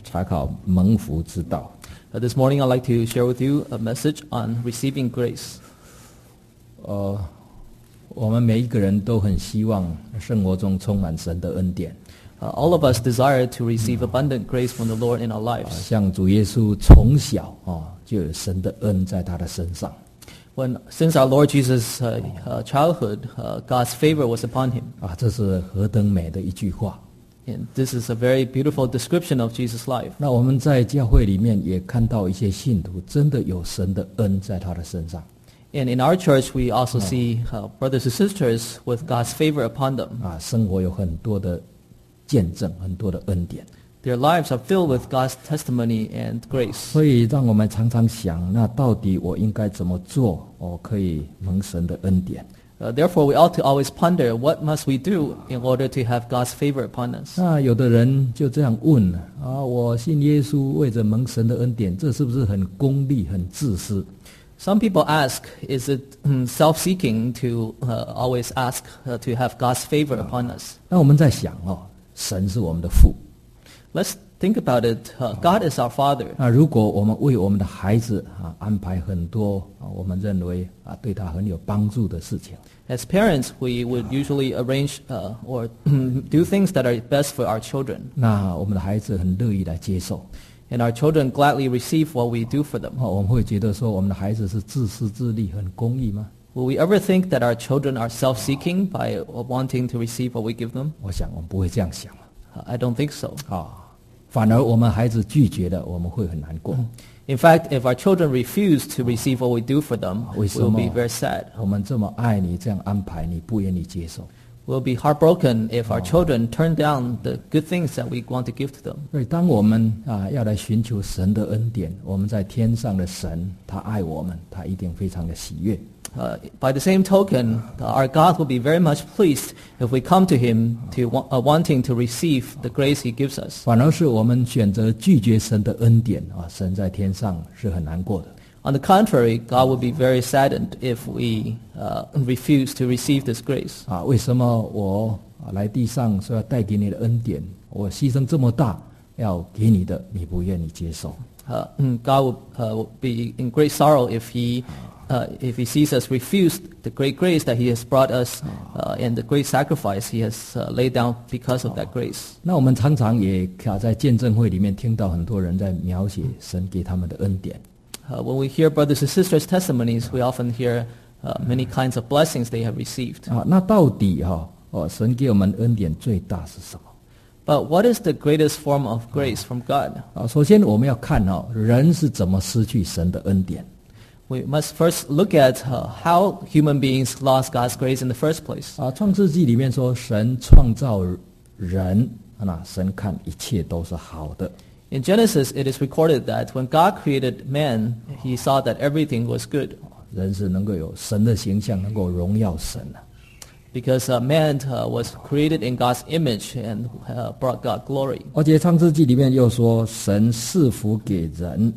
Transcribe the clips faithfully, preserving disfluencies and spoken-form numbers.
查考蒙福之道。 Uh, this morning I'd like to share with you a message on receiving grace. 呃，我们每一个人都很希望生活中充满神的恩典。 Uh, all of us desire to receive abundant grace from the Lord in our 啊 lives. 像主耶稣从小啊就有神的恩在他的身上。 When, since our Lord Jesus' uh, uh, childhood, uh, God's favor was upon him. 啊，这是何等美的一句话！ And this is a very beautiful description of Jesus' life. 那我们在教会里面也看到一些信徒真的有神的恩在他的身上。 And in our church, we also see uh, brothers and sisters with God's favor upon them. 啊，生活有很多的见证，很多的恩典。 Their lives are filled with God's testimony and grace. 所以让我们常常想，那到底我应该怎么做，我可以蒙神的恩典？ Uh, therefore, we ought to always ponder, what must we do in order to have God's favor upon us? 那有的人就这样问啊，我信耶稣，为着蒙神的恩典，这是不是很功利、很自私？ Some people ask, is it um, self-seeking to uh, always ask uh, to have God's favor upon us? 那我们在想哦，神是我们的父。 Let's think about it. Uh, God is our Father. 那如果我们为我们的孩子啊安排很多啊，我们认为啊对他很有帮助的事情， As parents, we would usually arrange uh, or do things that are best for our children. 那我们的孩子很乐意来接受。 And our children gladly receive what we do for them. 哦，我们会觉得说我们的孩子是自私自利、很公义吗？ Will we ever think that our children are self-seeking by wanting to receive what we give them? 我想我们不会这样想 Uh, I don't think so. 啊，反而我们孩子拒绝了，我们会很难过。 In fact, if our children refuse to receive what we do for them, 为什 we'll 么 be very sad. 我们这么爱你，这样安排你不愿意接受？ We'll be heartbroken if our children turn down the good things that we want to give to them. 所以当我们啊要来寻求神的恩典，我们在天上的神，他爱我们，他一定非常的喜悦。 Uh, by the same token, our God will be very much pleased if we come to Him to wa- uh, wanting to receive the grace He gives us. 反而是我们选择拒绝神的恩典啊，神在天上是很难过的。 On the contrary, God will be very saddened if we uh, refuse to receive this grace. 啊，为什么我啊来地上说要带给你的恩典，我牺牲这么大要给你的，你不愿意接受？ Uh, mm, God will, uh, will be in great sorrow if He uh, if He sees us refuse the great grace that He has brought us uh, and the great sacrifice He has uh, laid down because of that grace. 那我们常常也卡在见证会里面听到很多人在描写神给他们的恩典。 Uh, when we hear brothers and sisters' testimonies, we often hear uh, many kinds of blessings they have received. 啊，那到底哈、哦，神给我们恩典最大是什么？ But what is the greatest form of grace from God? 啊，首先我们要看哦，人是怎么失去神的恩典。 We must first look at uh, how human beings lost God's grace in the first place. 啊，创世纪里面说，神创造人，那神看一切都是好的。 In Genesis, it is recorded that when God created man, He saw that everything was good. 人是能够有神的形象，能够荣耀神啊。 Because uh, man uh, was created in God's image and uh, brought God glory. 而且创世纪里面又说，神赐福给人。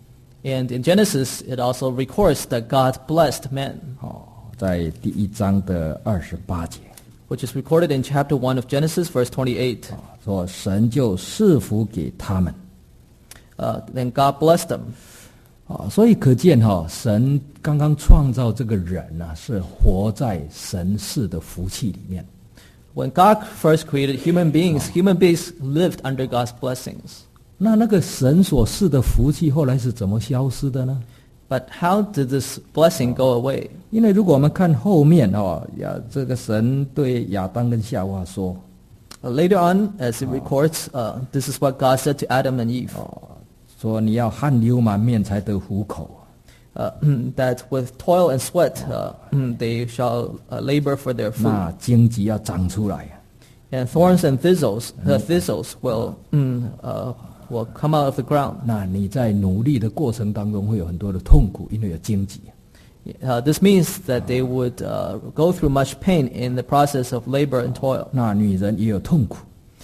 And in Genesis, it also records that God blessed man, 哦，在第一章的二十八节， which is recorded in chapter one of Genesis, verse twenty-eight. 说神就赐福给他们。 Uh, then God blessed them. 啊，所以可见哈、哦，神刚刚创造这个人呢、啊，是活在神赐的福气里面。 When God first created human beings, human beings lived under God's blessings. 那那个神所赐的福气后来是怎么消失的呢？ But how did this blessing go away? 因为如果我们看后面哦，呀，这个神对亚当跟夏娃说， Uh, later on, as it records, uh, this is what God said to Adam and Eve. 说你要汗流满面才得糊口。 Uh, that with toil and sweat, uh, they shall uh, labor for their food. 那荆棘要长出来。 And thorns and thistles, the thistles will, mm, uh, will come out of the ground. 那你在努力的过程当中会有很多的痛苦，因为有荆棘。 Uh, this means that they would uh, go through much pain in the process of labor and toil. 那女人也有痛苦。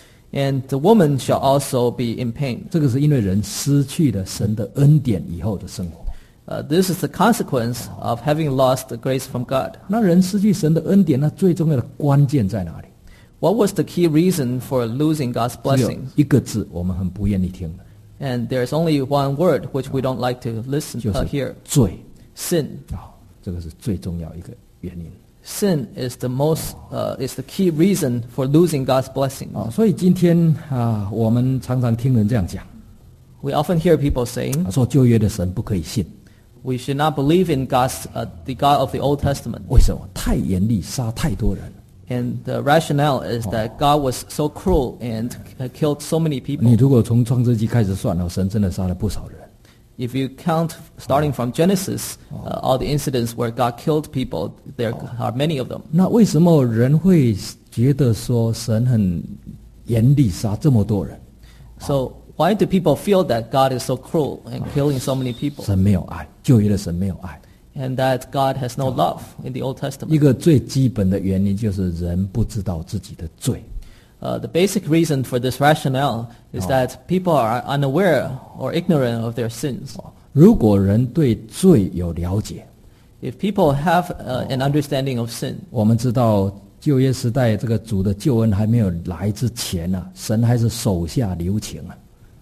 And the woman shall also be in pain. 这个是因为人失去了神的恩典以后的生活。 Uh, this is the consequence of having lost the grace from God. 那人失去神的恩典，那最重要的关键在哪里？ What was the key reason for losing God's 只有 blessing? 一个字，我们很不愿意听的。 And there's only one word which we don't like to listen 就 uh, 是 hear. 罪 Sin. 啊、这个是最重要一个原因 Sin is the most, uh, is the key reason for losing God's blessing. 啊、所以今天啊，我们常常听人这样讲， We often hear people saying 说旧约的神不可以信， we should not believe in God's, uh, the God of the Old Testament. 为什么？太严厉，杀太多人。 And the rationale is that God was so cruel and uh, killed so many 你 people. 如果从创世纪开始算哦，神真的杀了不少人。 If you count starting from Genesis, uh, all the incidents where God killed people, there are many of them. 那为什么人会觉得说神很严厉，杀这么多人？ So why do people feel that God is so cruel and killing so many people? 神没有爱，旧约的神没有爱。 And that God has no love in the Old 一 Testament. 个最基本的原因就是人不知道自己的罪。 Uh, the basic reason for this rationale is that people are unaware or ignorant of their sins. 如果人对罪有了解， If people have uh, an understanding of sin, 我们知道旧约时代这个主的救恩还没有来之前啊，神还是手下留情啊。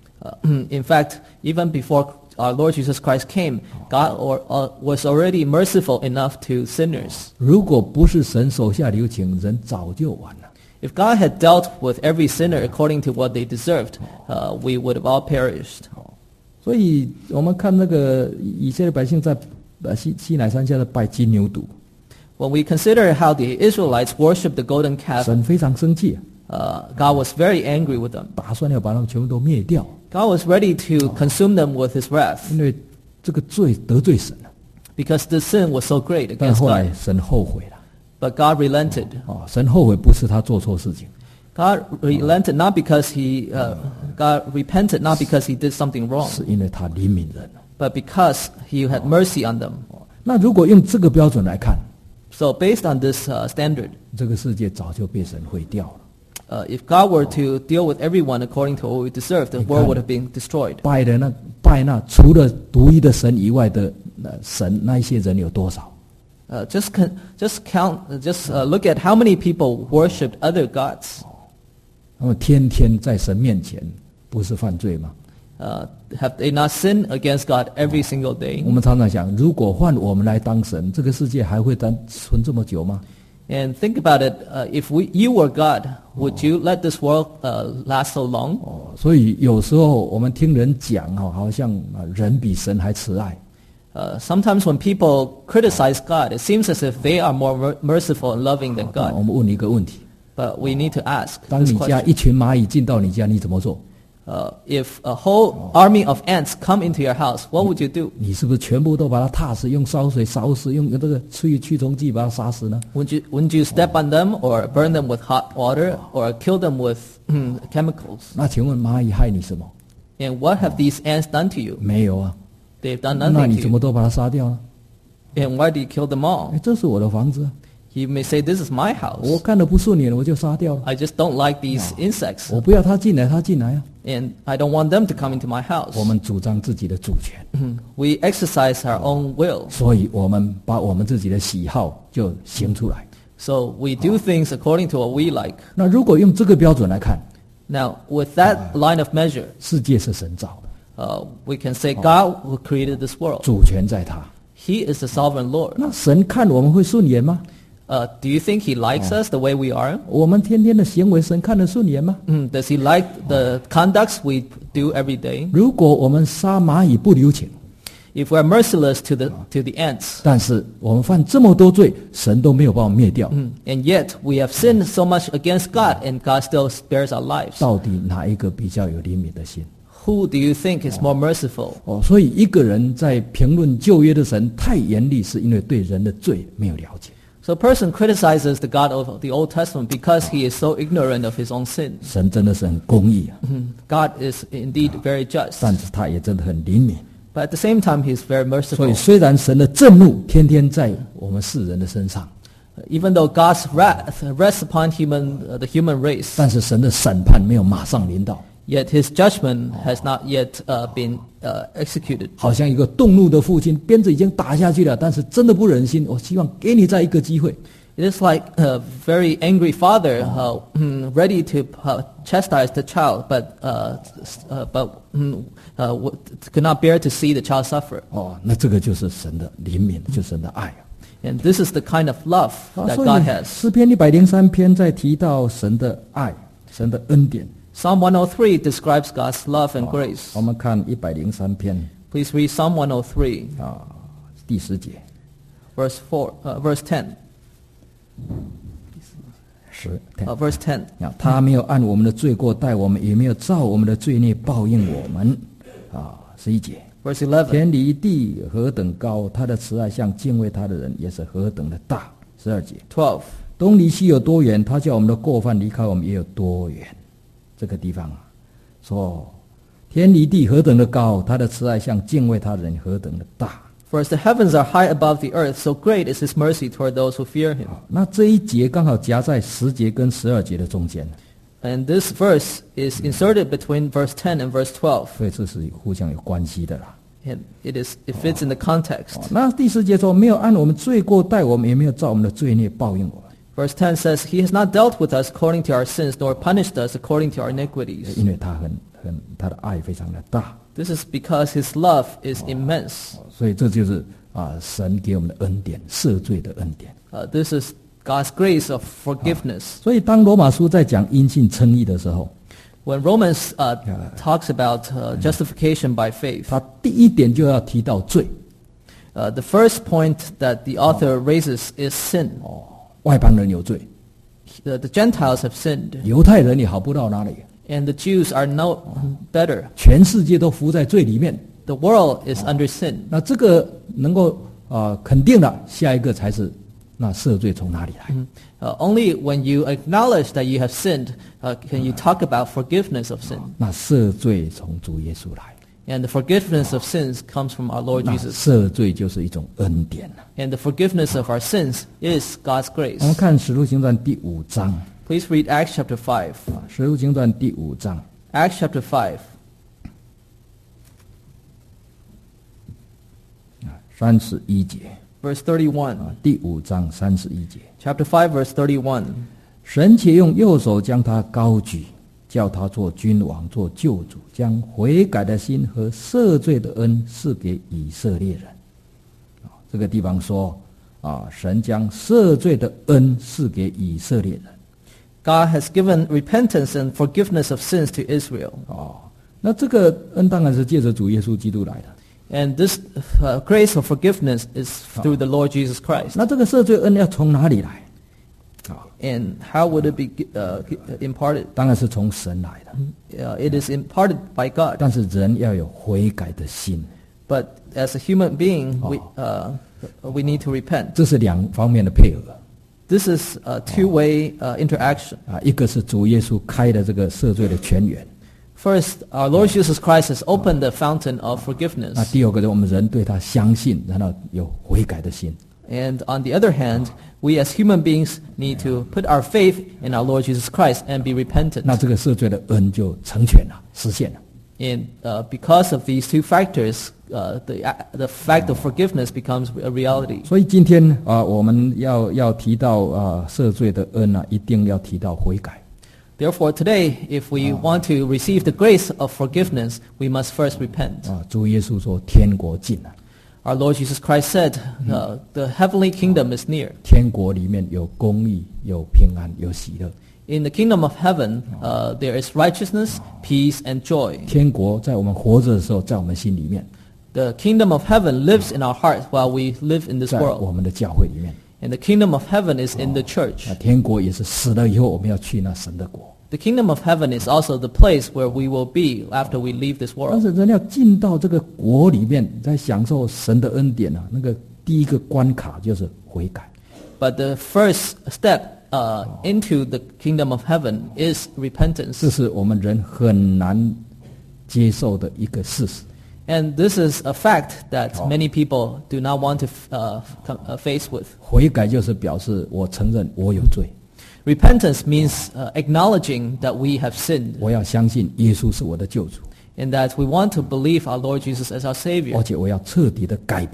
uh, in fact, even before our Lord Jesus Christ came, God or, uh, was already merciful enough to sinners. 如果不是神手下留情，人早就完了。 If God had dealt with every sinner according to what they deserved, uh, we would have all perished. 所以我们看那个以色列百姓在呃西西乃山下的拜金牛犊， When we consider how the Israelites worshipped the golden calf, 神非常生气， uh, God was very angry with them. 打算要把他们全部都灭掉， God was ready to consume them with his wrath 因为这个罪得罪神了。 because the sin was so great 但 against 后来 God. 神后悔了， But God relented. 哦，神后悔不是他做错事情， God relented not because he, uh, God repented not because he did something wrong, 是因为他怜悯人。 but because he had mercy on them. 那如果用这个标准来看， So based on this uh, standard, 这个世界早就被神毁掉了。 uh, if God were to deal with everyone according to what we deserve, the world would have been destroyed. 拜的那拜那除了独一的神以外的呃神，那一些人有多少？ Uh, just con- just count, uh, just uh, look at how many people worshipped other gods. 他们天天在神面前，不是犯罪吗？ Uh, have they not sinned against God every single day? 我们常常想，如果换我们来当神，这个世界还会单存这么久吗？ And think about it. Uh, if we, you were God, would you let this world uh, last so long? 哦，所以有时候我们听人讲哈，好像啊人比神还慈爱。 Uh, sometimes when people criticize God, it seems as if they are more mer- merciful and loving than 那 God. 我们问你一个问题： But we need to ask 当 this 你家 question. 一群蚂蚁进到你家，你怎么做？ Uh, if a whole army of ants come into your house, what would you do? 你是不是全部都把它踏死，用烧水烧死，用这个去驱虫剂把它杀死呢？ Wouldn't you, wouldn't you step on them or burn them with hot water or kill them with mm, chemicals? 那请问蚂蚁害你什么？ And what have these ants done to you? 没有啊。 They've done 那 nothing 你 to 怎 you. 么都把它杀掉呢？ And why do you kill them all? 哎，这是我的房子啊， You may say, this is my 我 house. 看了不顺眼，我就杀掉了。 I just don't like these insects. 我不要它进来，它进来啊。 And I don't want them to come into my house. 我们主张自己的主权， We exercise our own will. 所以我们把我们自己的喜好就行出来。 So we do things according to what we like. 那如果用这个标准来看， Now, with that line of measure, 世界是神造的， uh, we can say God who created this world. 主权在他。 He is the sovereign Lord. 那神看我们会顺眼吗？ Uh, do you think he likes us the way we are? 我们天天的行为，神看得顺眼吗？ Mm, does he like the conducts we do every day? 如果我们杀蚂蚁不留情， If we're merciless to the, to the ants, 但是我们犯这么多罪，神都没有把我们灭掉， mm, and yet we have sinned so much against God and God still spares our lives, 到底哪一个比较有怜悯的心？ who do you think is more merciful? 哦，所以一个人在评论旧约的神太严厉，是因为对人的罪没有了解。 So a person criticizes the God of the Old Testament because he is so ignorant of his own sin. 神真的是很公义啊， Mhm. God is indeed very just, 但是他也真的很怜悯。 but at the same time he is very 所以 merciful. 虽然神的震怒天天在我们世人的身上， Even though God's wrath rests upon human, uh, the human race, 但是神的审判没有马上临到， yet his judgment has not yet uh, been uh, executed. 好像一个动怒的父亲，鞭子已经打下去了，但是真的不忍心，我希望给你再一个机会。 It is like a very angry father uh, mm, ready to uh, chastise the child, but uh, uh, but mm, uh, w- could not bear to see the child suffer. 哦，那这个就是神的怜悯，就是神的爱啊。 And this is the kind of love 啊 that 所 God 以 has. 诗篇一百零三篇在提到神的爱、神的恩典。 Psalm one oh three describes God's love and grace. 我们看一百零三篇 Please read Psalm one oh three, 啊，第十节， verse four, uh, verse ten. 十 Uh, verse ten. 啊，他没有按我们的罪过待我们，也没有照我们的罪孽报应我们。啊，十一节， Verse eleven. 天离地何等高，他的慈爱向敬畏他的人也是何等的大。十二节， twelve. 东离西有多远，他叫我们的过犯离开我们也有多远。这个地方啊，说天离地何等的高，他的慈爱向敬畏他的人何等的大。 For as the heavens are high above the earth, so great is his mercy toward those who fear him. 那这一节刚好夹在十节跟十二节的中间， And this verse is inserted between verse ten and verse twelve. 所以这是互相有关系的啦。 And it is it fits in the context. 哦那第十节说，没有按我们罪过待我们，也没有照我们的罪孽报应我们， Verse ten says, He has not dealt with us according to our sins, nor punished us according to our iniquities. 因为他很很他的爱非常的大， This is because His love is immense. 所以这就是啊神给我们的恩典，赦罪的恩典。 Uh, this is God's grace of forgiveness. 所以当罗马书在讲因信称义的时候， When Romans uh, talks about uh, justification by faith, 他第一点就要提到罪。 uh, the first point that the author raises is sin. 哦，外邦人有罪， The, the Gentiles have sinned, 犹太人也好不到哪里， and the Jews are no better. 全世界都伏在罪里面。 The world is under sin. 那这个能够啊、呃肯定了，下一个才是那赦罪从哪里来？ Uh, only when you acknowledge that you have sinned uh, can you talk about forgiveness of sin. 那赦罪从主耶稣来， And the forgiveness of sins comes from our Lord 那 Jesus. 赦罪就是一种恩典了。 And the forgiveness of our sins is God's 我们 grace. 看《使徒行传》第五章， Please read Acts chapter five. 啊，《使徒行传》第五章 Acts chapter five, 三十一节 verse thirty-one. 啊，第五章三十一节， Chapter five, verse thirty-one. 神且用右手将他高举，叫他做君王，做救主，将悔改的心和赦罪的恩赐给以色列人。啊，这个地方说啊，神将赦罪的恩赐给以色列人。 God has given repentance and forgiveness of sins to Israel. 哦，那这个恩当然是借着主耶稣基督来的。 And this uh, grace of forgiveness is through the Lord Jesus Christ. 那这个赦罪恩要从哪里来？啊， And how would it be uh, imparted? 当然是从神来的。 Uh, it is imparted by God. 但是人要有悔改的心， But as a human being, we, uh, we need to repent. 这是两方面的配合 This is a two-way uh, interaction. 啊。一个是主耶稣开的这个赦罪的泉源， First, our Lord Jesus Christ has opened the fountain of 那 forgiveness. 第二个是我们人对他相信，然后有悔改的心。 And on the other hand, we as human beings need to put our faith in our Lord Jesus Christ and be repentant. 那这个赦罪的恩就成全了，实现了。 And uh, because of these two factors, uh, the, uh, the fact of forgiveness becomes a reality. 所以今天啊，我们要要提到啊赦罪的恩啊，一定要提到悔改。 Therefore, today, if we want to receive the grace of forgiveness, we must first repent. 啊，主耶稣说天国近了， Our Lord Jesus Christ said, uh, the heavenly kingdom is near. 天国里面有公义，有平安，有喜乐。 In the kingdom of heaven, uh, there is righteousness, peace, and joy. 天国在我们活着的时候，在我们心里面， The kingdom of heaven lives in our hearts while we live in this 在 world. 我们的教会里面。 And the kingdom of heaven is in the church. 那天国也是死了以后，我们要去那神的国。 The kingdom of heaven is also the place where we will be after we leave this 但 world. 是人要进到这个国里面，在享受神的恩典啊，那个第一个关卡就是悔改。 But the first step uh, into the kingdom of heaven is 这 repentance. 是我们人很难接受的一个事实。 And this is a fact that many people do not want to uh, come, uh, face with. 悔改就是表示我承认我有罪， Repentance means uh, acknowledging that we have sinned 我要相信耶稣是我的救主， and that we want to believe our Lord Jesus as our Savior. 而且我要彻底的改变，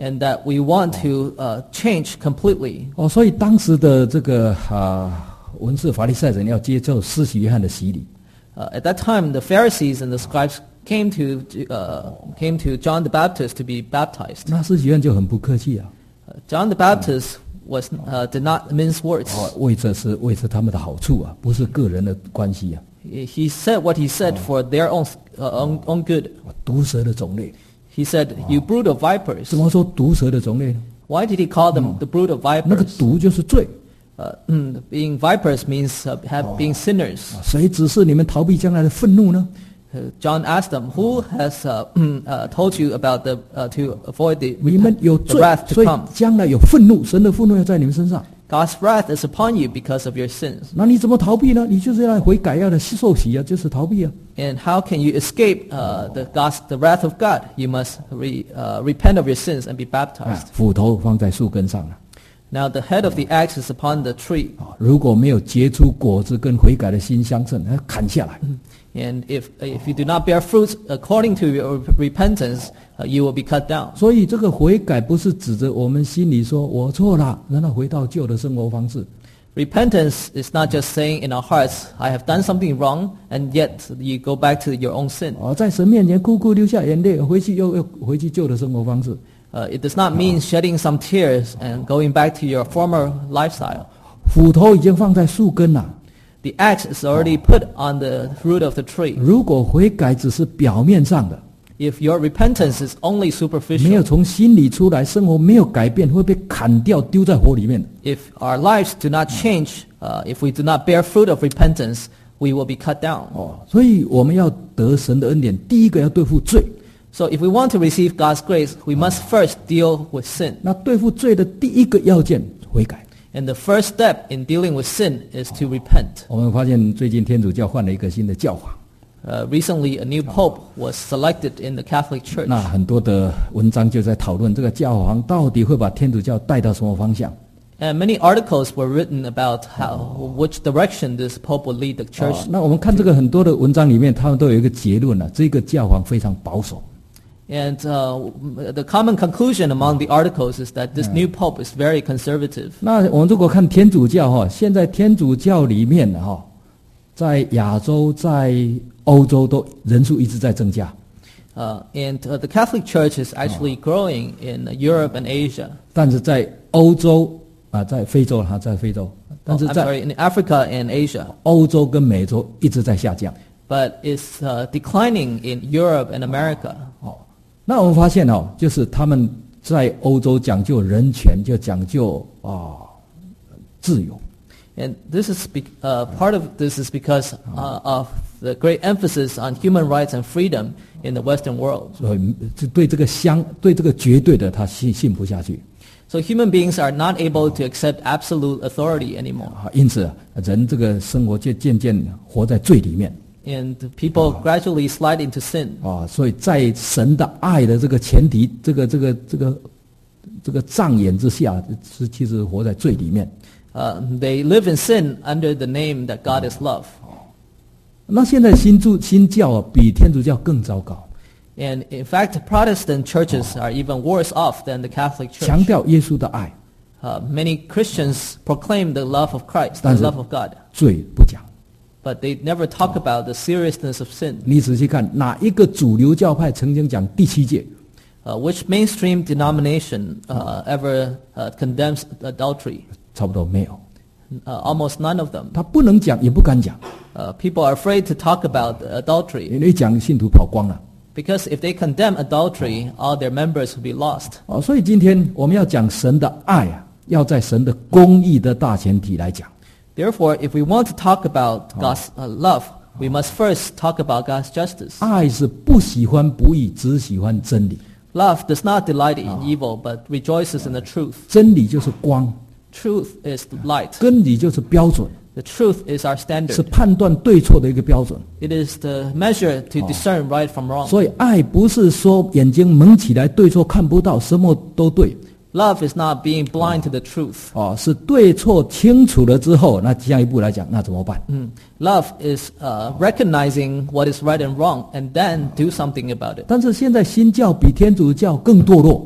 and that we want to uh, change completely. 哦，所以当时的这个啊文士法利赛人要接受施洗约翰的洗礼。 Uh, at that time, the Pharisees and the scribes came to uh, came to John the Baptist to be baptized. 那施洗约翰就很不客气啊。 Uh, John the Baptist was uh, did not mince words. 哦，为这是为这他们的好处啊，不是个人的关系啊。 He he said what he said for their own uh, own, own good. 毒蛇的种类， He said, "You brood of vipers." 怎么说毒蛇的种类呢？ Why did he call them the brood of 那个 vipers? 毒就是罪。 Uh, mm, being vipers means uh, have, being sinners. 谁指示你们逃避将来的愤怒呢？ Uh, John asked them, "Who has uh, uh, told you about the uh, to avoid the, 你们有 the 罪， wrath 所 to 以 come? 将来有愤怒，神的愤怒要在你们身上。 God's wrath is upon you because of your sins." 那你怎么逃避呢？你就是要悔改，要来受洗啊，就是逃避啊。 And how can you escape uh, the God's, the wrath of God? You must re, uh, repent of your sins and be 啊 baptized. 斧头放在树根上了。 Now the head of the axe is upon the tree, 啊如果没有结出果子，跟悔改的心相称，要砍下来。 and if if you do not bear fruits according to your repentance, uh, you will be cut down. 所以这个悔改不是指着我们心里说我错了，然后回到旧的生活方式。 Repentance is not just saying in our hearts, "I have done something wrong," and yet you go back to your own sin. 哦，在神面前哭哭流下眼泪，回去又又回去旧的生活方式。 Uh, it does not mean shedding some tears and going back to your former lifestyle. 斧头已经放在树根了。 The axe is already put on the root of the tree. 如果悔改只是表面上的， If your repentance is only 没有 superficial, 从心里出来，生活没有改变，会被砍掉，丢在火里面。 if our lives do not change, uh, if we do not bear fruit of repentance, we will be cut down. 哦，所以我们要得神的恩典，第一个要对付罪。 So if we want to receive God's grace, we must first deal with sin. 那对付罪的第一个要件，悔改。 And the first step in dealing with sin is to repent. 我们发现最近天主教换了一个新的教法， Uh, recently, a new pope was selected in the Catholic Church. 那很多的文章就在讨论这个教皇到底会把天主教带到什么方向。 And many articles were written about how, which direction this pope would lead the 哦 church. 那我们看这个很多的文章里面，他们都有一个结论了、这个教皇非常保守。 And uh, the common conclusion among the articles is that this new pope is very conservative. 那我们如果看天主教哈，现在天主教里面哈，在亚洲、在欧洲都人数一直在增加， Uh, and uh, the Catholic Church is actually growing in Europe and Asia. 但是在欧洲啊，在非洲哈，在非洲， Oh, 但是 I'm 在 sorry, in Africa and Asia. 欧洲跟美洲一直在下降。 But it's uh, declining in Europe and America. 哦，那我们发现哦，就是他们在欧洲讲究人权，就讲究啊、自由。 And this is be, uh, part of this is because uh, of the great emphasis on human rights and freedom in the Western world. 所以就对这个相对这个绝对的他信信不下去 So human beings are not able to accept absolute authority anymore. 啊，因此人这个生活就渐渐活在罪里面 And people gradually slide into sin. 啊，所以在神的爱的这个前提，这个这个这个这个障眼之下，是其实活在罪里面。 Uh, they live in sin under the name that God is love. 那现在新主新教啊，比天主教更糟糕， And in fact, Protestant churches are even worse off than the Catholic 强 Church. 调耶稣的爱， Uh, many Christians proclaim the love of Christ, the 但是 love of God. 罪不讲。 But they never talk about the seriousness of sin. 你仔细看，哪一个主流教派曾经讲第七诫？ Uh, which mainstream denomination uh, ever uh, condemns adultery? 差不多没有， Uh, almost none of them. 他不能讲，也不敢讲， Uh, people are afraid to talk about adultery 因为一讲信徒跑光了。 because if they condemn adultery, all their members will be lost. 哦，所以今天我们要讲神的爱啊，要在神的公义的大前提来讲。 Therefore, if we want to talk about God's uh, love, we must first talk about God's justice. 爱是不喜欢不义，只喜欢真理。 Love does not delight in evil, but rejoices in the truth. 真理就是光， Truth is light. 真理就是标准， The truth is our 是 standard. 判断对错的一个标准。 It is the measure to discern right from wrong. 所以爱不是说眼睛蒙起来对错看不到，什么都对。 Love is not being blind to the truth. 哦，是对错清楚了之后，那下一步来讲，那怎么办？ Mm. Love is uh, recognizing what is right and wrong and then do something about it. 但是现在新教比天主教更堕落。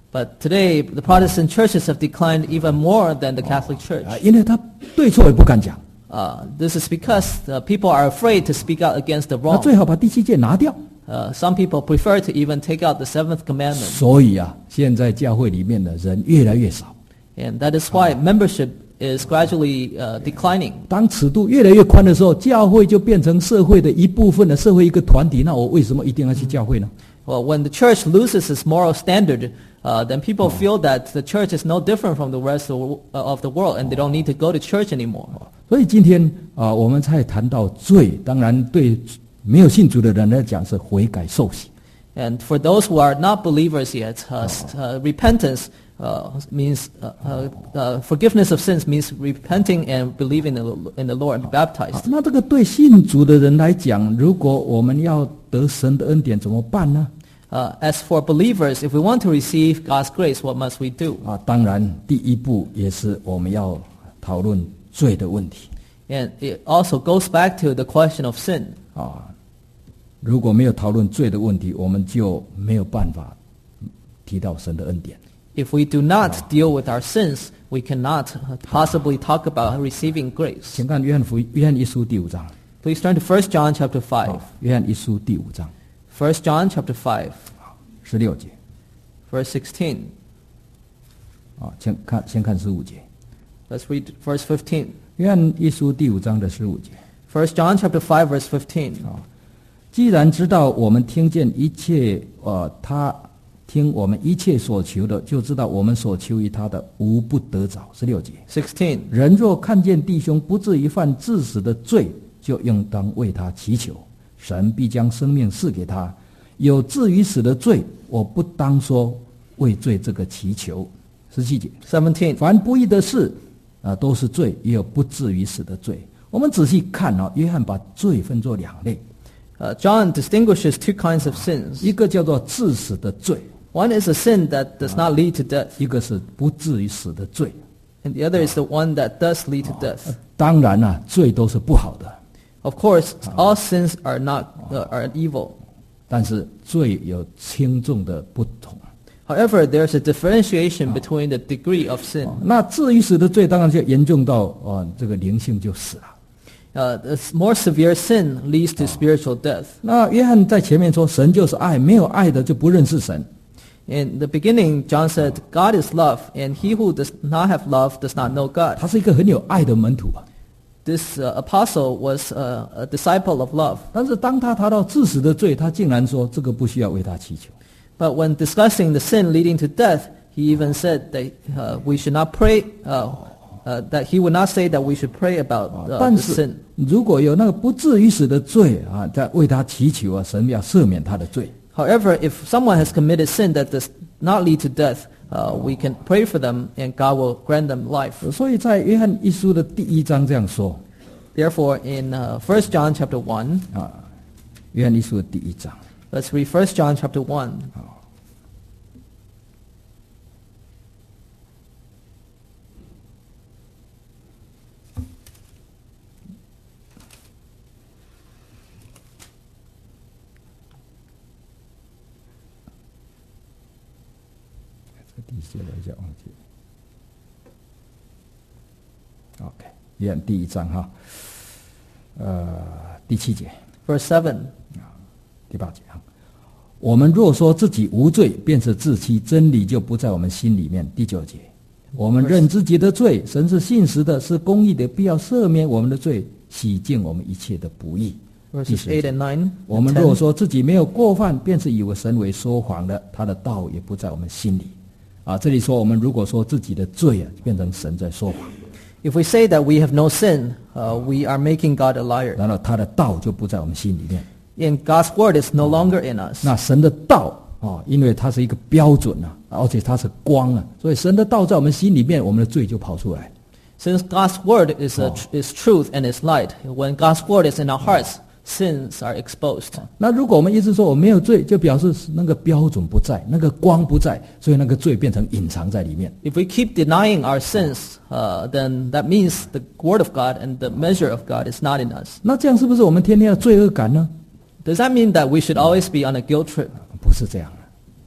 But today, the Protestant churches have declined even more than the Catholic Church. 啊，因为他对错也不敢讲， Uh, this is because uh, people are afraid to speak out against the 那 wrong. 最好把第七诫拿掉。 Uh, some people prefer to even take out the seventh commandment. 所以啊，现在教会里面的人越来越少。 And that is why membership is gradually uh, declining. 当尺度越来越宽的时候，教会就变成社会的一部分了，社会一个团体。那我为什么一定要去教会呢？ Well, when the church loses its moral standard, uh, then people feel that the church is no different from the rest of, uh, of the world, and they don't need to go to church anymore. 所以今天啊，我们才谈到罪，当然对没有信主的人来讲是悔改受洗。 And for those who are not believers yet, uh, uh, repentance uh, means uh, uh, uh, forgiveness of sins means repenting and believing in the, in the Lord and be 啊 baptized. 那这个对信主的人来讲，如果我们要得神的恩典怎么办呢？ Uh, as for believers, if we want to receive God's grace, what must we do? 啊，当然第一步也是我们要讨论罪的问题。 And it also goes back to the question of sin. 啊，如果没有讨论罪的问题，我们就没有办法提到神的恩典。 If we do not deal with our sins, we cannot possibly talk about receiving grace. 请看约翰福音约翰一书第五章， Please turn to First John chapter five. 约翰一书第五章 First John chapter five, 十六节 verse sixteen. 啊，先看先看十五节， Let's read verse fifteen. 约翰一书第五章的十五节。 First John chapter five, verse fifteen. 既然知道我们听见一切，呃，他听我们一切所求的，就知道我们所求于他的无不得着。十六节， sixteen. 人若看见弟兄不至于犯致死的罪，就应当为他祈求，神必将生命赐给他。有至于死的罪，我不当说为罪这个祈求。十七节， seventeen. 凡不义的事，啊、都是罪，也有不至于死的罪。我们仔细看啊，约翰把罪分作两类。 Uh, John distinguishes two kinds of sins. 一个叫做致死的罪， One is a sin that does not lead to death, 一个是不至于死的罪。 and the other is the one that does lead to death. 当然啦、罪都是不好的， Of course, all sins are not uh, are evil. 但是罪有轻重的不同。 However, there's a differentiation between the degree of sin. 那至于死的罪，当然就严重到啊、这个灵性就死了。 Uh, the more severe sin leads to spiritual death. 那约翰在前面说，神就是爱，没有爱的就不认识神。 In the beginning, John said, God is love, and he who does not have love does not know God. 他是一个很有爱的门徒啊。 This uh, apostle was uh, a disciple of love. 但是当他谈到致死的罪，他竟然说这个不需要为他祈求。 But when discussing the sin leading to death, he even said that uh, we should not pray, uh, uh, that he would not say that we should pray about uh, 但 the 是 sin. 如果有那个不至于死的罪啊，在为他祈求啊，神要赦免他的罪。 However, if someone has committed sin that does not lead to death, uh, we can pray for them and God will grant them life. 所以在约翰一书的第一章这样说 Therefore, in uh, First John chapter one, 啊，约翰一书的第一章。 let's read First John chapter one. 第四了一下忘记了。OK， 约翰第一章哈，呃，第七节、 Verse seven. 第八节哈。我们若说自己无罪，便是自欺，真理就不在我们心里面。第九节，我们认自己的罪，神是信实的，是公义的，必要赦免我们的罪，洗净我们一切的不义。第 Verses 十 eight 节 and nine. 我们 and 若 ten. 说自己没有过犯，便是以为神为说谎的，他的道也不在我们心里。啊，这里说我们如果说自己的罪啊，变成神在说谎， If we say that we have no sin, uh, we are making God a liar. 然后他的道就不在我们心里面。 And God's word is no longer in us. 那神的道啊，因为它是一个标准啊，而且它是光啊，所以神的道在我们心里面，我们的罪就跑出来。 Since God's word is, a, is truth and is light, when God's word is in our hearts, sins are exposed. 那如果我们一直说我没有罪，就表示那个标准不在，那个光不在，所以那个罪变成隐藏在里面。 If we keep denying our sins, uh, then that means the word of God and the measure of God is not in us. 那这样是不是我们天天要罪恶感呢？ Does that mean that we should always be on a guilt trip? 不是这样的。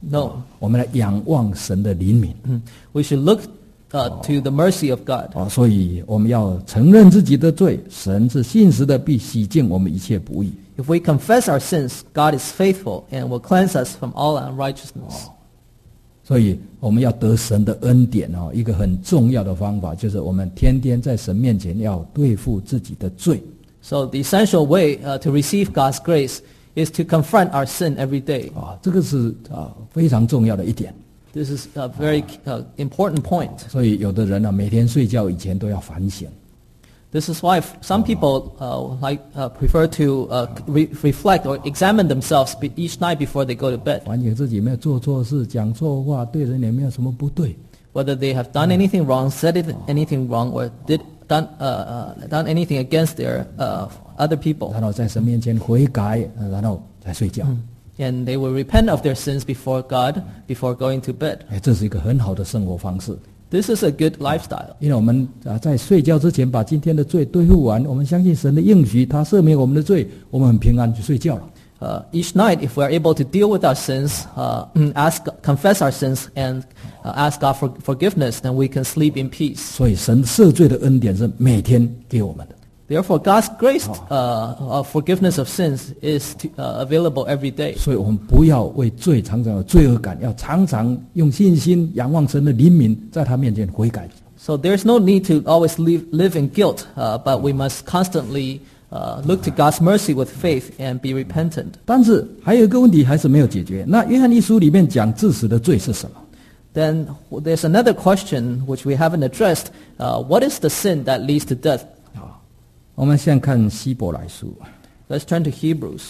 No. 我们来仰望神的怜悯。 We should look uh, to the mercy of God. 哦，所以我们要承认自己的罪，神是信实的，必洗净我们一切不义。 If we confess our sins, God is faithful and will cleanse us from all unrighteousness. 所以我们要得神的恩典哦，一个很重要的方法就是我们天天在神面前要对付自己的罪。 So the essential way uh, to receive God's grace is to confront our sin every day. 啊，这个是啊非常重要的一点。 This is a very uh, important point. 所以有的人呢、啊，每天睡觉以前都要反省。 This is why f- some people uh, like uh, prefer to uh, re- reflect or examine themselves be- each night before they go to bed, 反省自己有没有做错事、讲错话，对人有没有什么不对。 whether they have done anything wrong, said it, anything wrong, or did done uh, uh, done anything against their uh, other people. 然后在神面前悔改，呃然后再睡觉。 And they will repent of their sins before God before going to bed. 哎，这是一个很好的生活方式。 This is a good lifestyle. 因为我们啊在睡觉之前把今天的罪对付完，我们相信神的应许，他赦免我们的罪，我们很平安去睡觉了。 Uh, each night, if we are able to deal with our sins, uh, ask, confess our sins, and uh, ask God for forgiveness, then we can sleep in peace. 所以神赦罪的恩典是每天给我们的。 Therefore, God's grace uh, of forgiveness of sins is to, uh, available every day. 所以我们不要为罪常常有罪恶感，要常常用信心仰望神的怜悯，在他面前悔改。 So there's no need to always live, live in guilt, uh, but we must constantly uh, look to God's mercy with faith and be repentant. 但是还有一个问题还是没有解决。那约翰一书里面讲致死的罪是什么？ Then there's another question which we haven't addressed. Uh, what is the sin that leads to death? 啊，我们现在看希伯来书。 Let's turn to Hebrews.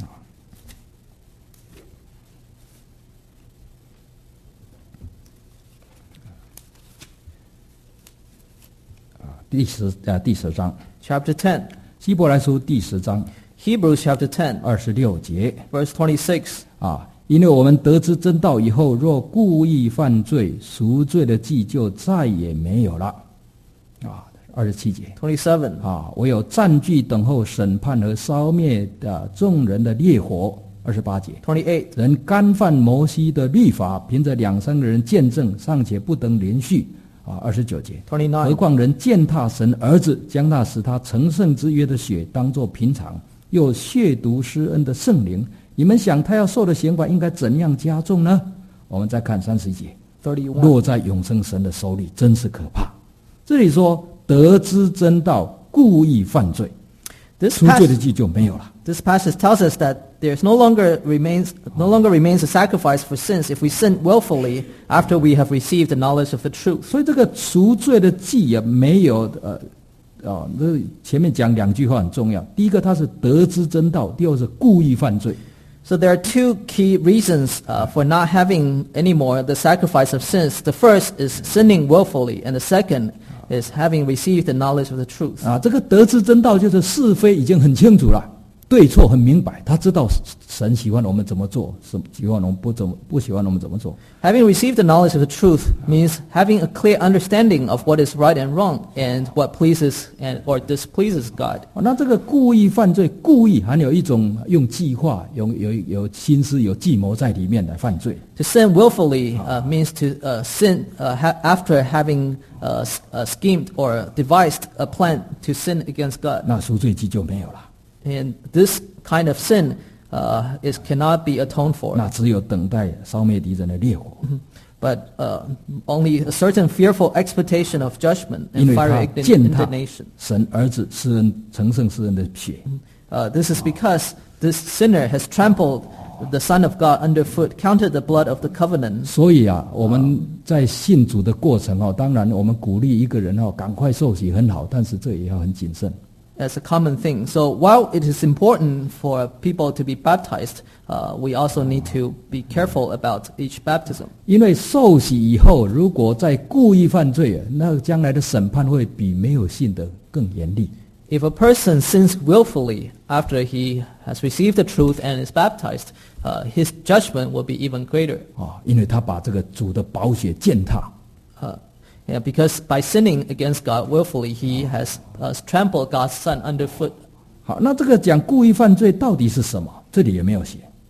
第十啊第十章， Chapter ten. 希伯来书第十章 Hebrews chapter ten, 二十六节 verse twenty-six. 啊，因为我们得知真道以后，若故意犯罪，赎罪的祭就再也没有了。啊，二十七节 twenty-seven. 啊，唯有占据等候审判和烧灭的众人的烈火。二十八节， twenty-eight. 人干犯摩西的律法，凭着两三个人见证，尚且不能连续。啊，二十九节，何 twenty-nine. 况人践踏神儿子，将那使他成圣之约的血当作平常，又亵渎施恩的圣灵，你们想他要受的刑罚应该怎样加重呢？我们再看三十节， thirty-one. 落在永生神的手里，真是可怕。这里说得知真道，故意犯罪， This 赎罪的 passage, 祭就没有了。 this passage tells us that there's no longer remains no longer remains a sacrifice for sins if we sin willfully after we have received the knowledge of the truth. 所以这个赎罪的祭也没有呃哦，那前面讲两句话很重要。第一个，他是得知真道；第二是故意犯罪。 So there are two key reasons uh, for not having anymore the sacrifice of sins. The first is sinning willfully, and the second is having received the knowledge of the truth. 啊，这个得知真道就是是非已经很清楚了，对错很明白，他知道神喜欢我们怎么做，什喜欢我们不怎么不喜欢我们怎么做。 Having received the knowledge of the truth means having a clear understanding of what is right and wrong and what pleases and or displeases God. 哦，那这个故意犯罪，故意含有一种用计划、有有有心思、有计谋在里面来犯罪。 To sin willfully uh, means to uh, sin uh, ha- after having uh, s- uh, schemed or devised a plan to sin against God. 那赎罪祭就没有了， And this kind of sin uh, is cannot be atoned for. 那只有等待烧灭敌人的烈火， But uh, only a certain fearful expectation of judgment 因 and 为 fiery 他 igni- 践踏 indignation. 神儿子施恩成圣施恩的血。 Uh, this is because this sinner has trampled the Son of God underfoot, counted the blood of the covenant. 所以啊，我们在信主的过程哦，当然我们鼓励一个人哦，赶快受洗很好，但是这也要很谨慎。 As a common thing. So while it is important for people to be baptized, uh, we also need to be careful about each baptism. 因为受洗以后，如果再故意犯罪，那将来的审判会比没有信的更严厉。 If a person sins willfully after he has received the truth and is baptized, uh, his judgment will be even greater. 啊，因为他把这个主的宝血践踏。 Uh, yeah, because by sinning against God willfully, he has uh, trampled God's Son underfoot. 好，那这个讲故意犯罪到底是什么？这里也没有写。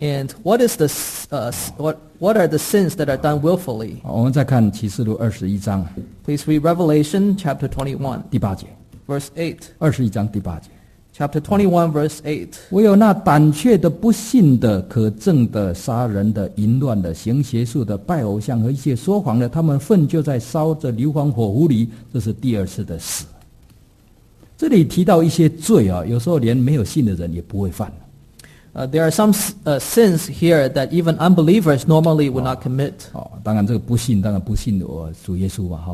And what is the s- uh, s- what what are the sins that are done willfully? 好，我们再看启示录二十一章 Please read Revelation chapter twenty-one, 第八节， verse eight. 二十一章第八节。 Chapter twenty-one, verse eight. 唯有那胆怯的、不信的、可憎的、杀人的、淫乱的、行邪术的、拜偶像和一切说谎的，他们粪就在烧着硫磺火湖里，这是第二次的死。这里提到一些罪啊，有时候连没有信的人也不会犯。 Uh, there are some s- uh, sins here that even unbelievers normally would not commit. 哦，当然这个不信，当然不信我主耶稣嘛，哈、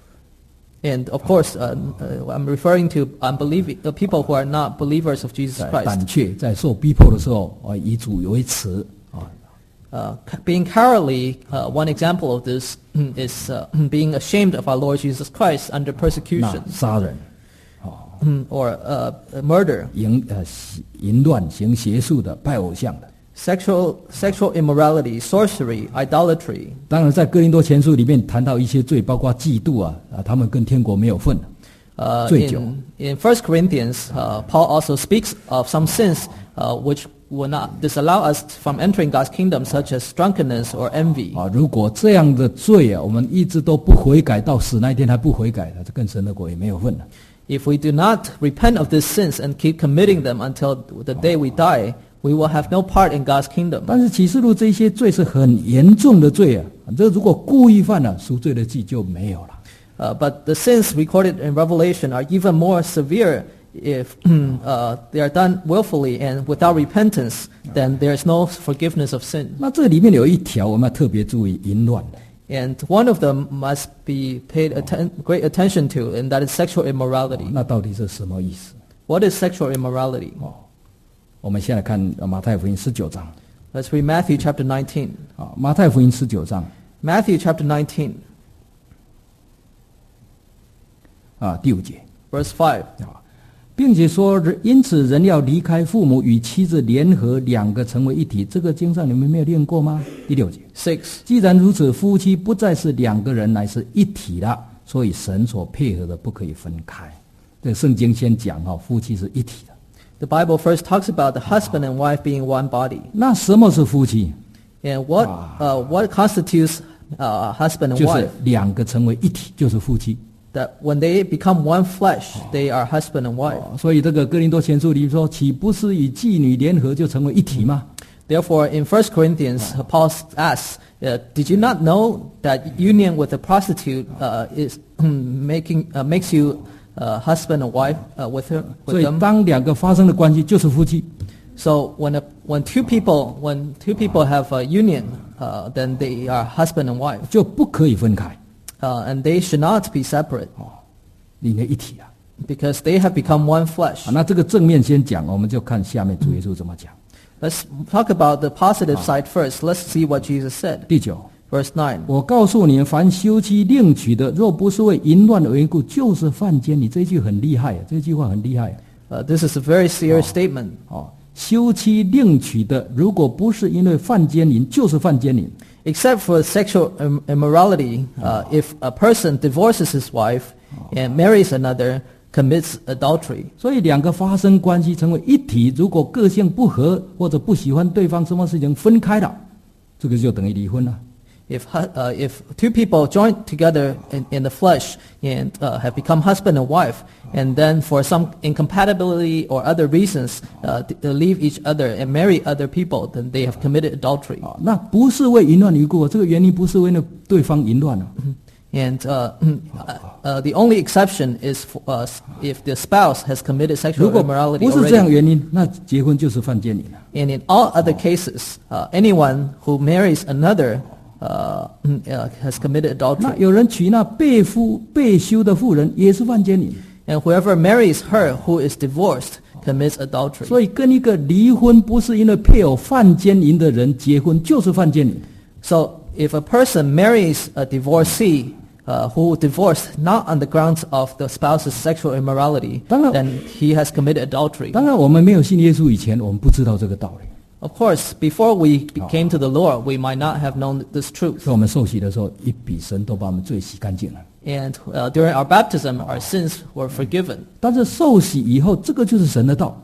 And of course, uh, uh, I'm referring to unbelieving the people who are not believers of Jesus 在 Christ. 胆怯，在受逼迫的时候，啊，以主为耻啊， Uh, c- being cowardly, uh, one example of this mm, is uh, being ashamed of our Lord Jesus Christ under 那 persecution 杀人、 mm, or uh, murder, 淫呃淫乱、行邪术的、拜偶像的。 sexual sexual immorality, sorcery, idolatry. 当然，在哥林多前书里面谈到一些罪，包括嫉妒啊，啊，他们跟天国没有份。 Uh, 醉酒。 in in First Corinthians, uh, Paul also speaks of some sins uh, which will not disallow us from entering God's kingdom, such as drunkenness or envy. 啊，如果这样的罪啊，我们一直都不悔改，到死那一天还不悔改，那这跟神的国也没有份了。 If we do not repent of these sins and keep committing them until the day we die, we will have no part in God's kingdom. 但是启示录这些罪是很严重的罪啊，这如果故意犯了，赎罪的记就没有了。 Uh, but the sins recorded in Revelation are even more severe if uh, they are done willfully and without repentance. Then there is no forgiveness of sin. 那这里面有一条我们要特别注意，淫乱的。 And one of them must be paid atten- great attention to, and that is sexual immorality. 那到底是什么意思？ What is sexual immorality? 哦，我们先来看呃马太福音十九章 Let's read Matthew chapter nineteen. 啊，马太福音十九章 Matthew chapter nineteen, 啊第五节 verse five. 啊，并且说，因此人要离开父母，与妻子联合，两个成为一体。这个经上你们没有念过吗？第六节。 Six. 既然如此，夫妻不再是两个人，乃是一体了。所以神所配合的不可以分开。这个圣经先讲哈、哦，夫妻是一体的。 The Bible first talks about the husband and wife being one body. 那什么是夫妻？ And what, uh, what constitutes uh, husband and 就是 wife? 两个成为一体，就是夫妻。 That when they become one flesh, they are husband and wife. 哦所以这个哥林多前书里说，岂不是与妓女联合就成为一体吗？ Therefore, in First Corinthians, Paul asks, uh, did you not know that union with a prostitute uh, is making uh, makes you uh, husband and wife uh, with her 所 with 以 them? 当两个发生的关系就是夫妻。 So when a, when two people when two people have a union, uh, then they are husband and wife, 就不可以分开， uh, and they should not be separate 里面一体啊。 because they have become one 啊 flesh. 那这个正面先讲，我们就看下面主耶稣怎么讲。 Let's talk about the positive side first. Let's see what Jesus said. 第九， Verse nine. 我告诉你们，凡休妻另娶的，若不是为淫乱的缘故，就是犯奸。你这一句很厉害啊，这句话很厉害啊。 Uh, this is a very serious statement. 哦，休妻另娶的，如果不是因为犯奸淫，就是犯奸淫。 Except for sexual im- immorality, uh, if a person divorces his wife and marries another, commits adultery. 所以两个发生关系成为一体，如果个性不合或者不喜欢对方，什么事情分开了，这个就等于离婚了。 If, hu- uh, if two people join together in, in the flesh and uh, have become husband and wife, and then for some incompatibility or other reasons uh, th- they leave each other and marry other people, then they have committed adultery. 啊，那不是为淫乱缘故，这个原因不是为了对方淫乱了。 And uh, uh, uh, the only exception is for, uh, if the spouse has committed 如 sexual 果 immorality 不是这样 already. 原因，那结婚就是犯奸淫了。 And in all other cases, uh, anyone who marries another uh, uh, has committed 那 adultery. 有人娶那被夫被休的妇人，也是犯奸淫。 And whoever marries her who is divorced commits adultery. 所以跟一个离婚不是因为配偶犯奸淫的人结婚，就是犯奸淫。 So if a person marries a divorcee uh, who divorced not on the grounds of the spouse's sexual immorality, 当然- then he has committed adultery. 当然，我们没有信耶稣以前，我们不知道这个道理。 Of course, before we came to the Lord, we might not have known this truth. 所以我们受洗的时候，一笔神都把我们罪洗干净了。 And uh, during our baptism, our sins were forgiven. 但是受洗以后，这个就是神的道。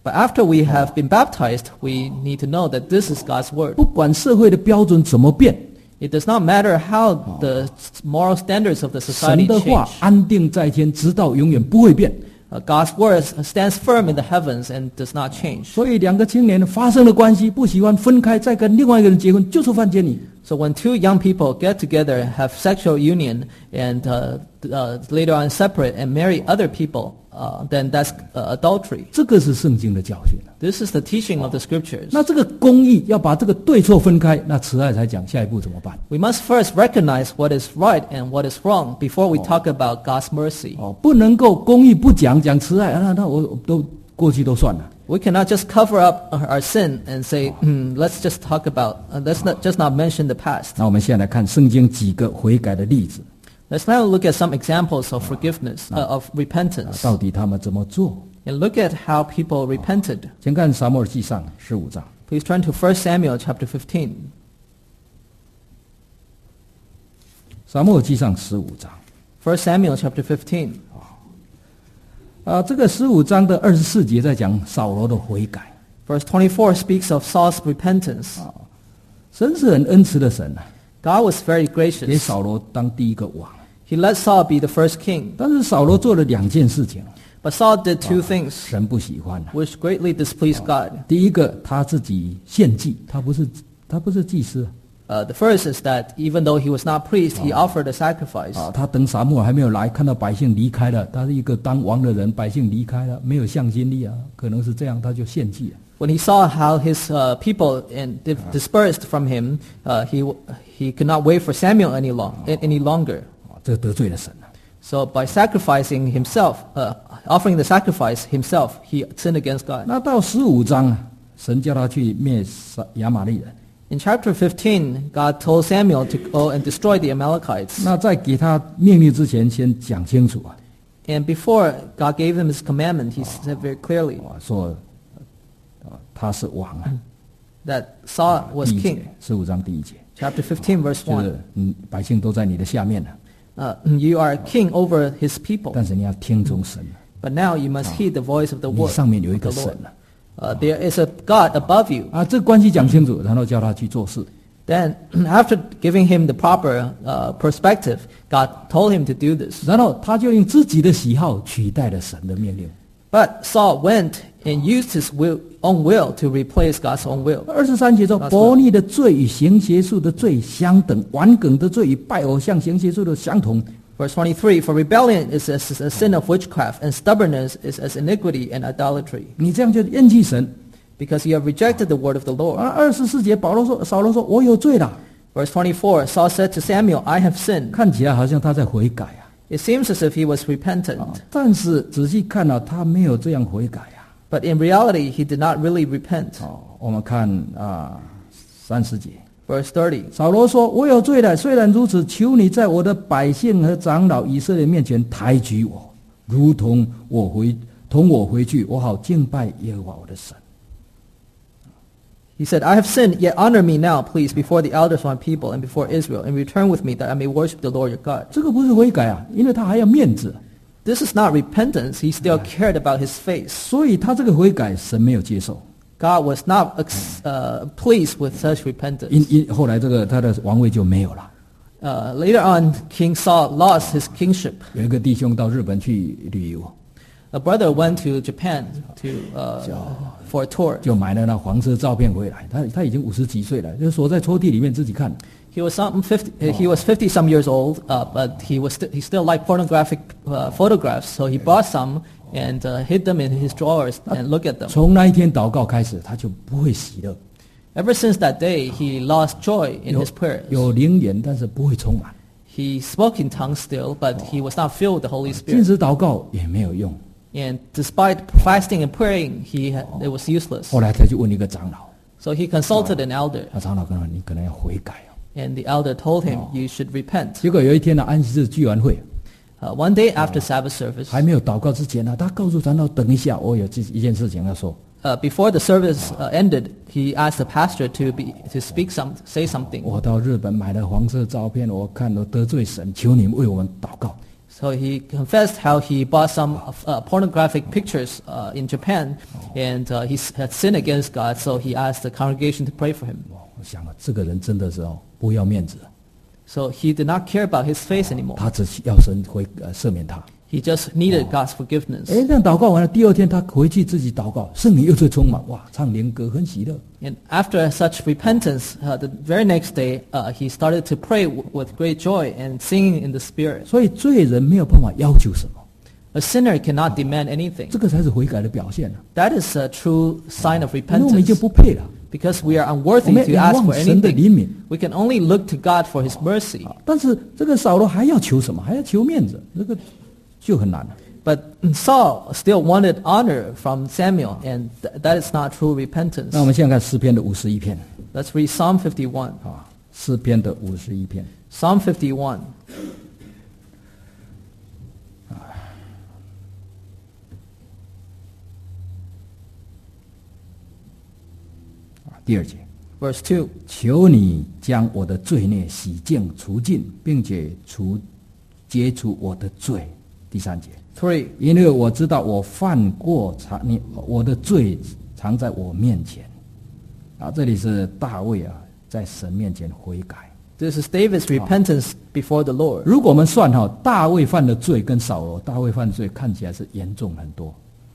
But after we have been baptized, we need to know that this is God's word. 不管社会的标准怎么变， It does not matter how the moral standards of the 神 society 的话 change. 安定在天，直到永远不会变。 Uh, God's word stands firm in the heavens and does not change. 所以两个青年发生了关系，不喜欢分开，再跟另外一个人结婚，就是犯奸淫。 So when two young people get together, have sexual union, and uh, uh, later on separate and marry other people, uh, then that's uh, adultery. 这个是圣经的教训。 This is the teaching of the scriptures. 那这个公义要把这个对错分开，那慈爱才讲下一步怎么办。 We must first recognize what is right and what is wrong before we talk about God's mercy. 哦，不能够公义不讲，讲慈爱，那那我都过去都算了。 We cannot just cover up our our sin and say, hmm, let's just talk about, uh, let's not just not mention the past. 那我们现在来看圣经几个悔改的例子， Let's now look at some examples of forgiveness, uh, of repentance, 到底他们怎么做？ and look at how people repented. 先看撒母耳记上十五章， Please turn to First Samuel chapter fifteen. 撒母耳记上十五章 First Samuel chapter fifteen. 啊，这个十五章的二十四节在讲扫罗的悔改。 Verse twenty-four speaks of Saul's repentance. 神是很恩慈的神啊， God was very 给 gracious. 扫罗当第一个王。 He let Saul be the first king. 但是扫罗做了两件事情， But Saul did two things 神不喜欢啊。 which greatly displeased God. 第一个，他自己献祭，他不是他不是祭司 Uh, the first is that even though he was not priest, he offered a sacrifice. 啊，他等撒母耳还没有来，看到百姓离开了，他是一个当王的人，百姓离开了，没有向心力啊，可能是这样，他就献祭了。 When he saw how his uh, people and di- dispersed from him, uh, he w- he could not wait for Samuel any long any longer. 啊，这得罪了神了。 So by sacrificing himself, uh, offering the sacrifice himself, he sinned against God. 那到十五章啊，神叫他去灭撒亚玛利人。 In chapter fifteen, God told Samuel to go and destroy the Amalekites. 那在给他命令之前，先讲清楚啊， And before God gave him his commandment, he said very clearly 啊说，啊他是王啊。 that Saul was 第一 king. 节，十五章第一节， Chapter fifteen, verse 就 one. 是嗯，百姓都在你的下面了， Uh, you are king over his people. 但是你要听从神， But now you must heed the voice of the 你 word 上面有一 of the 个神 Lord. 了 Uh, there is a God above you. 啊，这个关系讲清楚，然后叫他去做事。 Then, after giving him the proper uh, perspective, God told him to do this. 然后他就用自己的喜好取代了神的命令。 But Saul went and used his will, own will to replace God's own will. 二十三节说， That's right. 悖逆的罪与行邪术的罪相等，顽梗的罪与拜偶像、行邪术的相同。 Verse twenty-three, for rebellion is as a sin of witchcraft, and stubbornness is as iniquity and idolatry, 你这样就厌弃神。 because you have rejected the word of the 啊， Lord. 二十四节保罗说，扫罗说，我有罪了。 Verse twenty-four, Saul said to Samuel, I have sinned. 看起来好像他在悔改啊， It seems as if he was repentant, 啊但是仔细看了、他没有这样悔改啊。 but in reality, he did not really repent. 哦，我们看啊三十节， Verse thirty, 扫罗说：“我有罪了，虽然如此，求你在我的百姓和长老以色列面前抬举我，如同我回同我回去，我好敬拜耶和华我的神。” he said, I have sinned, yet honor me now, please, before the elders of my people and before Israel, and return with me that I may worship the Lord your God. 这个不是悔改啊，因为他还要面子， This is not repentance. He still cared about his face. 所以他这个悔改神没有接受。 God was not uh, pleased with such repentance. 因因后来这个他的王位就没有了。 Uh, later on, King Saul lost his kingship. 有一个弟兄到日本去旅游， A brother went to Japan to uh, for a tour. 就买了那黄色照片回来。他他已经五十几岁了，就锁在抽屉里面自己看。 He was some fifty. Uh, he was fifty some years old, uh, but he was st- he still liked pornographic uh, photographs. So he bought some and uh, hid them in his drawers and look at them. 从那一天祷告开始，他就不会喜乐， Ever since that day, he lost joy in 有 his prayers. 有灵言，但是不会充满。 He spoke in tongues still, but he was not filled with the Holy 禁 Spirit. 食祷告也没有用。 And despite fasting and praying, he had, it was useless. 后来他就问一个长老， So he consulted an elder, 那长老跟他说：“你可能要悔改哦。 and the elder told him, "You should repent." ” 结果有一天呢，安息日聚完会 Uh, one day after Sabbath service, 还没有祷告之前呢，他告诉长老：“等一下，我有这一件事情要说。 uh, before the service uh, ended, he asked the pastor to be to speak some, say something. 我到日本买了黄色照片，我看我得罪神，求你们为我们祷告。” So he confessed how he bought some uh, pornographic pictures uh, in Japan, and uh, he s- had sinned against God. So he asked the congregation to pray for him. 我想啊，这个人真的是哦，不要面子， So he did not care about his face anymore. 他只要神会呃赦免他。 He just needed God's forgiveness. 哎，这样祷告完了，第二天他回去自己祷告，圣灵又最充满，哇，唱灵歌很喜乐。 And after such repentance, uh, the very next day, uh, he started to pray w- with great joy and singing in the Spirit. 所以罪人没有办法要求什么， A sinner cannot demand anything. 这个才是悔改的表现啊！ That is a true sign of 因为我们已经 repentance. 不配了。 Because we are 我 unworthy 们 to 仰 ask 望 for 神的怜 anything. 悯， We can only look to God for His mercy. 但是这个扫罗还要求什么？还要求面子，这个就很难了。 But Saul still wanted honor from Samuel, and th- that is not true repentance. 那我们现在看诗篇的五十一篇 Let's read Psalm fifty-one. 啊，诗篇的五十一篇。 Psalm fifty-one. 啊，第二节， Verse two. 求你将我的罪孽洗净除尽，并且除解除我的罪。第三节， Three. 因为我知道我犯过常你我的罪常在我面前。啊，这里是大卫啊，在神面前悔改。 This is David's repentance before the Lord. 如果我们算哈，大卫犯的罪跟扫罗大卫犯的罪看起来是严重很多。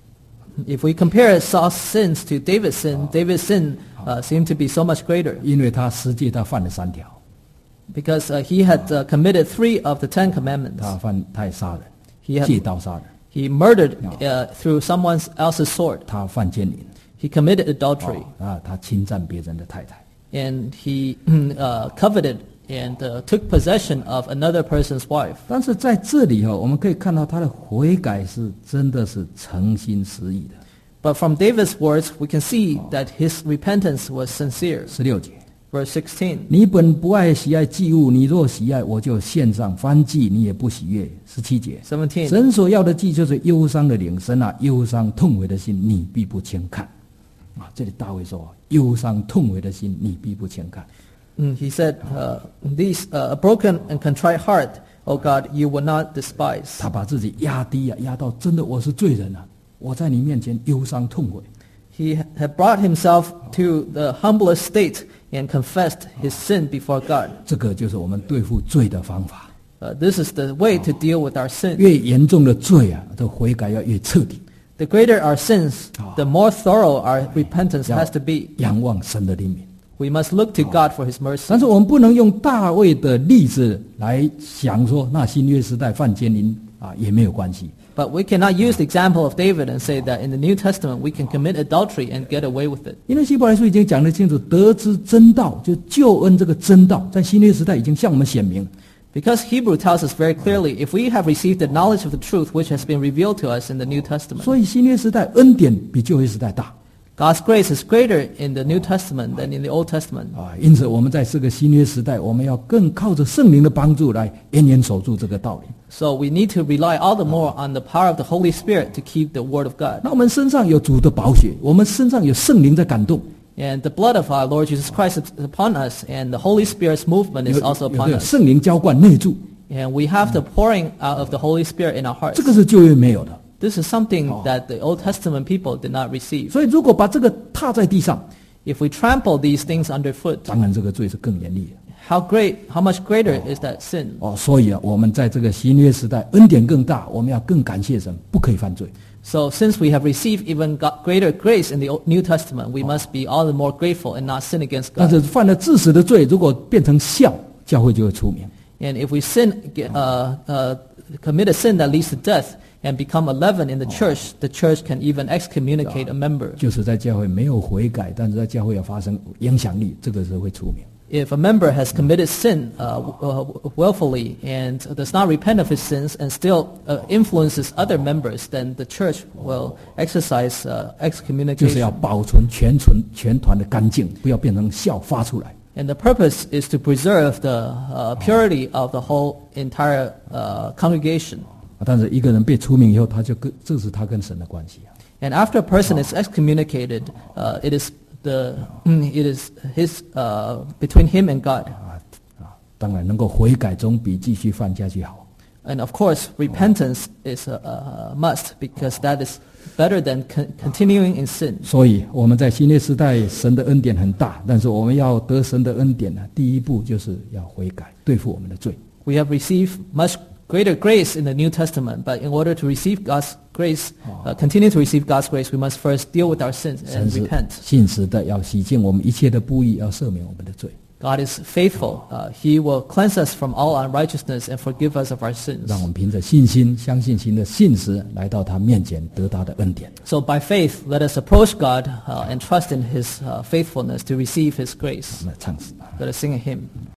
If we compare Saul's sins to David's sin, David's sin uh, seemed to be so much greater 因为他实际他犯了三条， because uh, he had uh, committed three of the Ten Commandments. 他犯他也杀 He 人， had 借刀杀人， he murdered uh, through someone else's sword. 他犯奸淫， He committed adultery, 啊，他侵占别人的太太。 and he uh, coveted and uh, took possession of another person's wife. 但是在这里哈，我们可以看到他的悔改是真的是诚心实意的。 But from David's words, we can see that his repentance was sincere. 十六节， Verse sixteen. 你本不爱喜爱祭物，你若喜爱，我就献上燔祭，你也不喜悦。十七节， seventeen. 神所要的祭就是忧伤的灵，神啊，忧伤痛悔的心，你必不轻看。啊，这里大卫说，忧伤痛悔的心，你必不轻看。 Mm, he said, uh, "These uh, a broken and contrite heart, O God, you will not despise." 他把自己压低啊，压到真的我是罪人啊，我在你面前忧伤痛悔。 He had brought himself to the humblest state and confessed his sin before God. 这个就是我们对付罪的方法。 Uh, this is the way to deal with our sin. 越严重的罪啊，这悔改要越彻底， The greater our sins, the more thorough our repentance 要 has to be. 仰望神的怜悯。 We must look to God for His mercy. 但是我们不能用大卫的例子来想说，那新约时代犯奸淫啊也没有关系。 But we cannot use the example of David and say that in the New Testament we can commit adultery and get away with it. 因为希伯来书已经讲得清楚，得知真道，就救恩这个真道，在新约时代已经向我们显明。 Because Hebrew tells us very clearly, if we have received the knowledge of the truth which has been revealed to us in the New Testament, 所以新约时代恩典比旧约时代大 God's grace is greater in the New Testament than in the Old Testament. 啊。因此，我们在这个新约时代，我们要更靠着圣灵的帮助来严严守住这个道理。 So we need to rely all the more on the power of the Holy Spirit to keep the Word of God. 那我们身上有主的宝血，我们身上有圣灵在感动， And the blood of our Lord Jesus Christ is upon us, and the Holy Spirit's movement 有 is also 有 upon 有 us. 圣灵浇灌内住， And we have the pouring out of the Holy Spirit in our 这 hearts. 个是旧约没有的。 This is something that the Old Testament people did not receive. 所以，如果把这个踏在地上， If we trample these things underfoot, 当然这个罪是更严厉的。 how great, how much greater is that sin? 哦，所以啊，我们在这个新约时代，恩典更大，我们要更感谢神，不可以犯罪。 So since we have received even God, greater grace in the Old- New Testament, we must be all the more grateful and not sin against 但 God. 是犯了致死的罪，如果变成笑，教会就会出名。 And if we sin, uh, uh, commit a sin that leads to death and become a leaven in the church, the church can even excommunicate a member. 就是在教会没有悔改，但是在教会要发生影响力，这个是会出名。 If a member has committed sin uh, uh, willfully and does not repent of his sins and still uh, influences other members, then the church will exercise uh, 就是要 excommunication. 保存全存全团的干净，不要变成笑发出来。 And the purpose is to preserve the uh, purity of the whole entire uh, congregation. 但是一个人被出名以后，他就跟这是他跟神的关系啊。 And after a person is excommunicated, uh, it is the it is his uh, between him and God. 啊啊，当然能够悔改总比继续犯下去好。 And of course, repentance is a, a must because that is better than con- continuing in sin. 所以我们在新约时代，神的恩典很大，但是我们要得神的恩典呢，第一步就是要悔改，对付我们的罪。 We have received much greater grace in the New Testament, but in order to receive God's grace, uh, continue to receive God's grace, we must first deal with our sins 神 and 是 repent. 信实的，要洗净我们一切的不义，要赦免我们的罪， God is faithful. Uh, he will cleanse us from all unrighteousness and forgive us of our sins. 让我们凭着信心、相信神的信实，来到他面前得他的恩典。 So by faith, let us approach God uh, and trust in His uh, faithfulness to receive His grace. 我们来唱诗。 Let us sing a hymn.